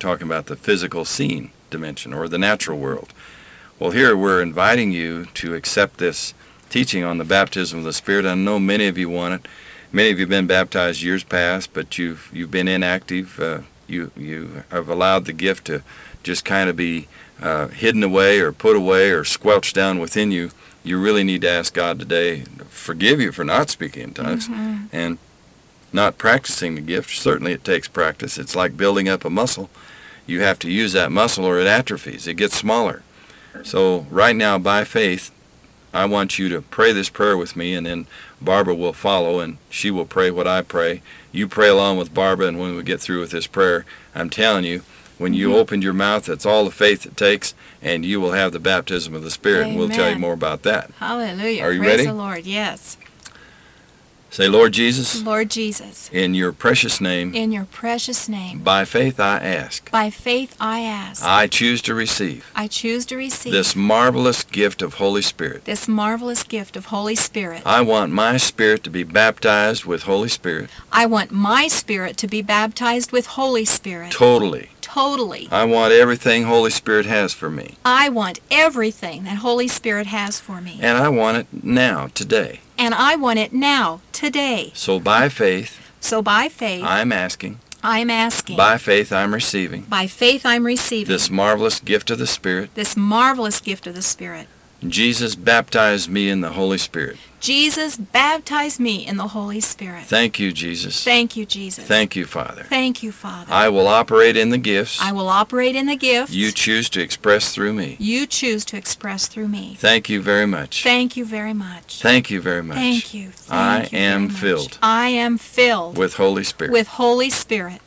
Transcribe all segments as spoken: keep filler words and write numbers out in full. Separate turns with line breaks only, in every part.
talking about the physical seen dimension or the natural world. Well, here we're inviting you to accept this teaching on the baptism of the Spirit. I know many of you want it. Many of you have been baptized years past, but you've you've been inactive. Uh, you you have allowed the gift to just kind of be uh, hidden away or put away or squelched down within you. You really need to ask God today to forgive you for not speaking in tongues mm-hmm. and not practicing the gift. Certainly it takes practice. It's like building up a muscle. You have to use that muscle or it atrophies. It gets smaller. So right now, by faith, I want you to pray this prayer with me, and then Barbara will follow, and she will pray what I pray. You pray along with Barbara, and when we get through with this prayer, I'm telling you, when you mm-hmm. open your mouth, that's all the faith it takes, and you will have the baptism of the Spirit, Amen. And we'll tell you more about that.
Hallelujah.
Are you
Praise
ready?
the Lord, yes.
Say, Lord Jesus.
Lord Jesus.
In your precious name.
In your precious name.
By faith I ask.
By faith I ask.
I choose to receive.
I choose to receive.
This marvelous gift of Holy Spirit.
This marvelous gift of Holy Spirit.
I want my spirit to be baptized with Holy Spirit.
I want my spirit to be baptized with Holy Spirit.
Totally.
Totally.
I want everything Holy Spirit has for me.
I want everything that Holy Spirit has for me.
And I want it now, today.
And I want it now, today.
So by faith,
so by faith,
I'm asking.
I'm asking.
By faith, I'm receiving.
By faith, I'm receiving.
This marvelous gift of the Spirit.
This marvelous gift of the Spirit.
Jesus baptized me in the Holy Spirit.
Jesus baptized me in the Holy Spirit.
Thank you, Jesus.
Thank you, Jesus.
Thank you, Father.
Thank you, Father.
I will operate in the gifts.
I will operate in the gifts.
You choose to express through me.
You choose to express through me.
Thank you very much.
Thank you very much.
Thank you very much.
Thank you. Thank
I
you
am
very
filled.
Much. I am filled.
With Holy Spirit.
With Holy Spirit.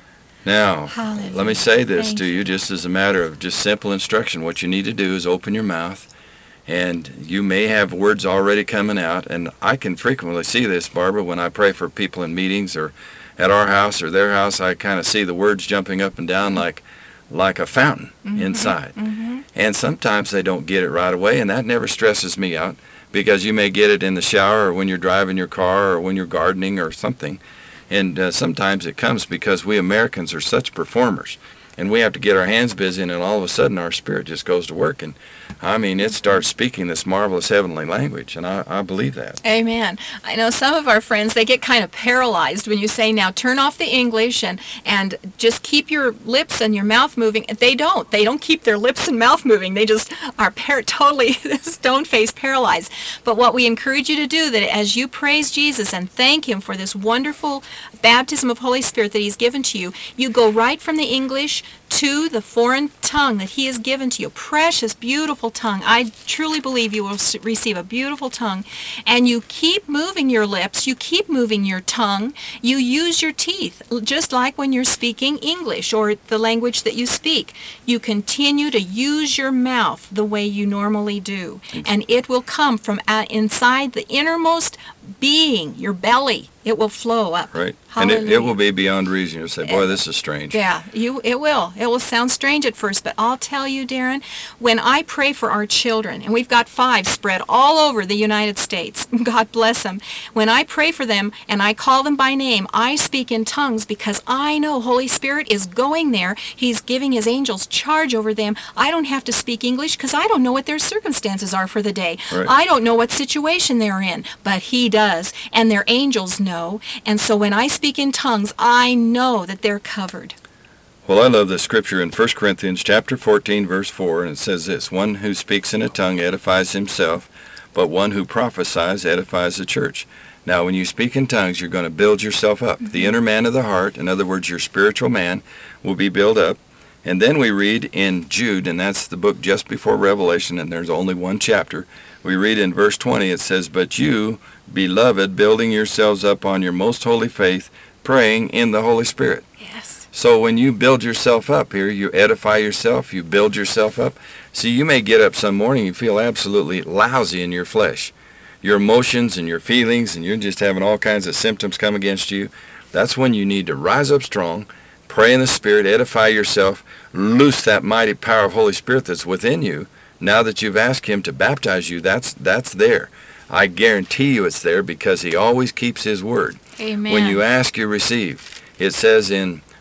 Now,
Hallelujah.
Let me say this
Thank
to you just as a matter of just simple instruction. What you need to do is open your mouth, and you may have words already coming out, and I can frequently see this, Barbara, when I pray for people in meetings or at our house or their house. I kind of see the words jumping up and down like like a fountain mm-hmm. inside. Mm-hmm. And sometimes they don't get it right away, and that never stresses me out, because you may get it in the shower or when you're driving your car or when you're gardening or something. And uh, sometimes it comes because we Americans are such performers, and we have to get our hands busy, and then all of a sudden our spirit just goes to work, and I mean, it starts speaking this marvelous heavenly language, and I, I believe that.
Amen. I know some of our friends, they get kind of paralyzed when you say, now turn off the English and, and just keep your lips and your mouth moving. They don't. They don't keep their lips and mouth moving. They just are par- totally stone-faced paralyzed. But what we encourage you to do, that as you praise Jesus and thank Him for this wonderful baptism of Holy Spirit that He's given to you, you go right from the English to the foreign tongue that He has given to you. Precious, beautiful tongue. I truly believe you will receive a beautiful tongue. And you keep moving your lips. You keep moving your tongue. You use your teeth, just like when you're speaking English or the language that you speak. You continue to use your mouth the way you normally do. And it will come from inside the innermost being, your belly. It will flow up.
Right.
Hallelujah.
And it, it will be beyond reason. You'll say, boy, this is strange.
Yeah, you. It will. It will sound strange at first, but I'll tell you, Darren, when I pray for our children, and we've got five spread all over the United States, God bless them, when I pray for them and I call them by name, I speak in tongues because I know Holy Spirit is going there. He's giving His angels charge over them. I don't have to speak English because I don't know what their circumstances are for the day.
Right.
I don't know what situation they're in, but He does, and their angels know. And so when I speak in tongues, I know that they're covered.
Well, I love the scripture in First Corinthians chapter fourteen, verse four, and it says this: one who speaks in a tongue edifies himself, but one who prophesies edifies the church. Now, when you speak in tongues, you're going to build yourself up. Mm-hmm. The inner man of the heart, in other words, your spiritual man, will be built up. And then we read in Jude, and that's the book just before Revelation, and there's only one chapter. We read in verse twenty, it says, but you, beloved, building yourselves up on your most holy faith, praying in the Holy Spirit.
Yes.
So when you build yourself up here, you edify yourself, you build yourself up. See, you may get up some morning, you feel absolutely lousy in your flesh. Your emotions and your feelings, and you're just having all kinds of symptoms come against you. That's when you need to rise up strong, pray in the Spirit, edify yourself, loose that mighty power of Holy Spirit that's within you. Now that you've asked Him to baptize you, that's that's there. I guarantee you it's there because He always keeps His word.
Amen.
When you ask, you receive. It says in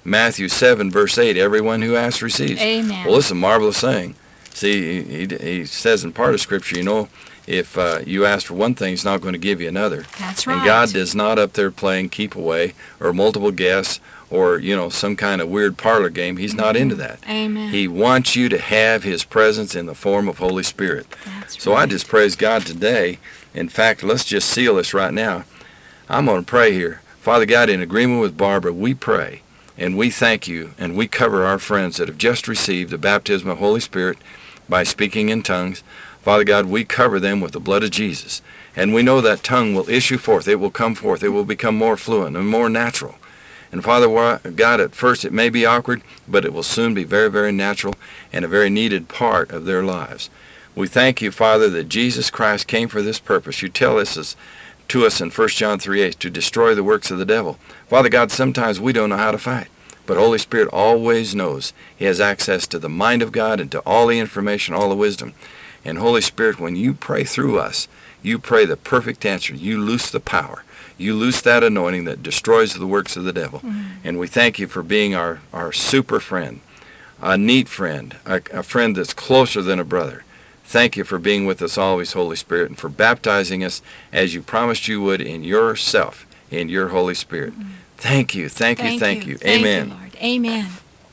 Matthew seven, verse eight, everyone who asks receives.
Amen.
Well, this is a marvelous saying. See, he, he, he says in part of Scripture, you know, if uh, you ask for one thing, he's not going to give you another.
That's right.
And God is not up there playing keep away or multiple guess or, you know, some kind of weird parlor game. He's not into that.
Amen.
He wants you to have his presence in the form of Holy Spirit.
That's
So
right.
I just praise God today. In fact, let's just seal this right now. I'm going to pray here. Father God, in agreement with Barbara, we pray and we thank you and we cover our friends that have just received the baptism of Holy Spirit by speaking in tongues. Father God, we cover them with the blood of Jesus. And we know that tongue will issue forth. It will come forth. It will become more fluent and more natural. And Father God, at first it may be awkward, but it will soon be very, very natural and a very needed part of their lives. We thank you, Father, that Jesus Christ came for this purpose. You tell us as, to us in First John three eight to destroy the works of the devil. Father God, sometimes we don't know how to fight. But Holy Spirit always knows. He has access to the mind of God and to all the information, all the wisdom. And Holy Spirit, when you pray through us, you pray the perfect answer. You loose the power. You loose that anointing that destroys the works of the devil. Mm. And we thank you for being our, our super friend, a neat friend, a, a friend that's closer than a brother. Thank you for being with us always, Holy Spirit, and for baptizing us as you promised you would in yourself, in your Holy Spirit. Mm. Thank you, thank,
thank
you, thank you. you.
Thank
Amen.
You, Lord. Amen.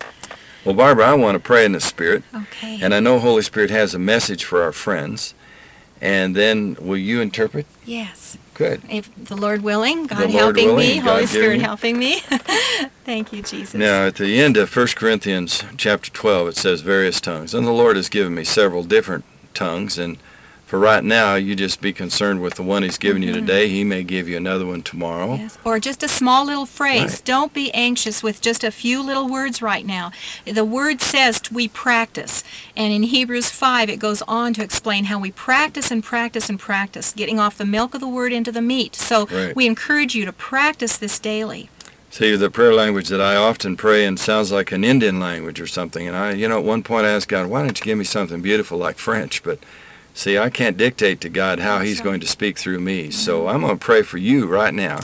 Well, Barbara, I want to pray in the Spirit.
Okay.
And I know Holy Spirit has a message for our friends. And then will you interpret?
Yes.
Good.
If the Lord willing, God
the Lord
helping
willing,
me,
God
Holy Spirit
you.
helping me. Thank you, Jesus.
Now, at the end of First Corinthians chapter twelve, it says various tongues. And the Lord has given me several different tongues. And for right now, you just be concerned with the one he's given mm-hmm. you today. He may give you another one tomorrow.
Yes. Or just a small little phrase.
Right.
Don't be anxious with just a few little words right now. The word says we practice. And in Hebrews five, it goes on to explain how we practice and practice and practice, getting off the milk of the word into the meat. So
right.
we encourage you to practice this daily.
See, the prayer language that I often pray in sounds like an Indian language or something. And I, you know, at one point I asked God, why don't you give me something beautiful like French? But see, I can't dictate to God how he's going to speak through me. Mm-hmm. So I'm going to pray for you right now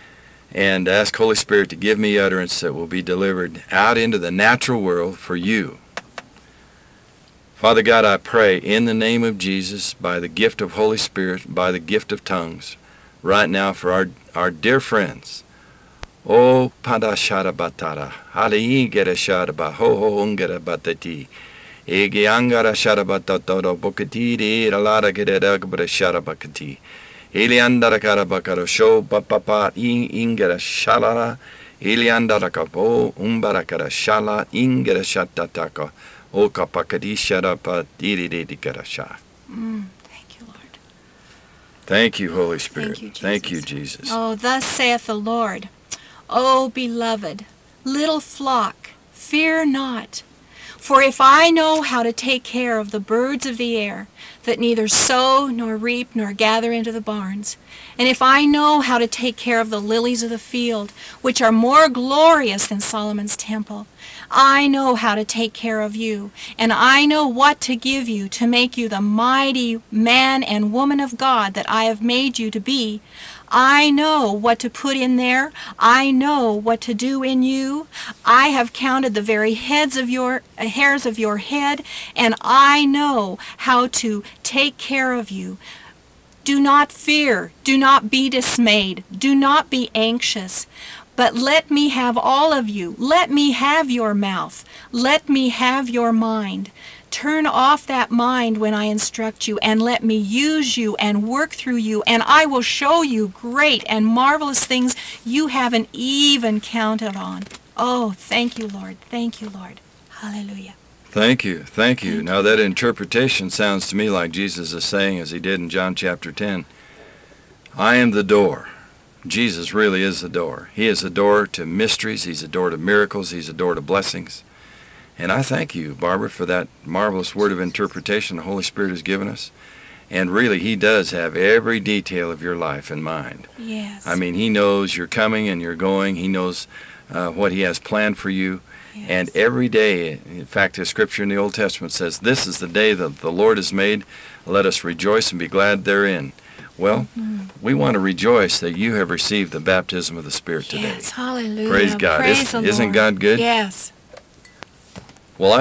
and ask Holy Spirit to give me utterance that will be delivered out into the natural world for you. Father God, I pray in the name of Jesus, by the gift of Holy Spirit, by the gift of tongues, right now for our, our dear friends. Oh, padashara batara, hali gera shara ba ho ho ungera batati. Ege angara sharabatotoro bokati de la geda gabra sharabakati. Eliandara karabakaro show papa ingera shalara. Eliandara kapo umbarakara shala ingera shatataka. O kapakadi sharapa diri de garasha.
Thank you, Lord.
Thank you, Holy Spirit.
Thank you, Jesus.
Thank you, Jesus.
Oh, thus saith the Lord, O beloved, little flock, fear not. For if I know how to take care of the birds of the air, that neither sow nor reap nor gather into the barns, and if I know how to take care of the lilies of the field, which are more glorious than Solomon's temple, I know how to take care of you, and I know what to give you to make you the mighty man and woman of God that I have made you to be. I know what to put in there. I know what to do in you. I have counted the very heads of your uh, hairs of your head, and I know how to take care of you. Do not fear. Do not be dismayed. Do not be anxious. But let me have all of you. Let me have your mouth. Let me have your mind. Turn off that mind when I instruct you, and let me use you and work through you, and I will show you great and marvelous things you haven't even counted on. Oh, thank you, Lord. Thank you, Lord. Hallelujah.
Thank you. Thank you.
Thank
Now that interpretation sounds to me like Jesus is saying, as he did in John chapter ten, I am the door. Jesus really is the door. He is the door to mysteries. He's the door to miracles. He's the door to blessings. And I thank you, Barbara, for that marvelous word of interpretation the Holy Spirit has given us. And really, he does have every detail of your life in mind.
Yes.
I mean, he knows you're coming and you're going. He knows uh, what he has planned for you.
Yes.
And every day, in fact, the scripture in the Old Testament says, this is the day that the Lord has made. Let us rejoice and be glad therein. Well, we want to rejoice that you have received the baptism of the Spirit today.
Yes, hallelujah.
Praise God.
Praise
Isn't-
the
isn't
Lord.
God good?
Yes.